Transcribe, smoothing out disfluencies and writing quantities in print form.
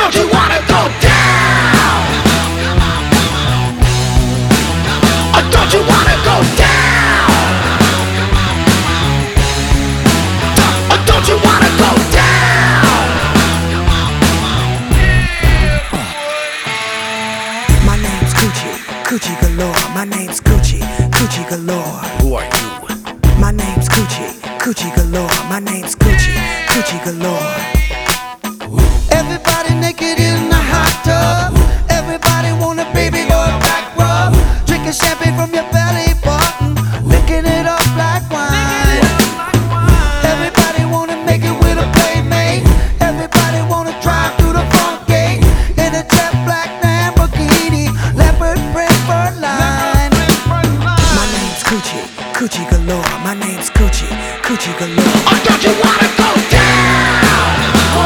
Don't you wanna go down? Don't you wanna go down? Don't you wanna go down? My name's Coochie, Coochie galore. My name's Coochie, Coochie galore. Who are you? My name's Coochie, Coochie galore. My name's Coochie, Coochie galore.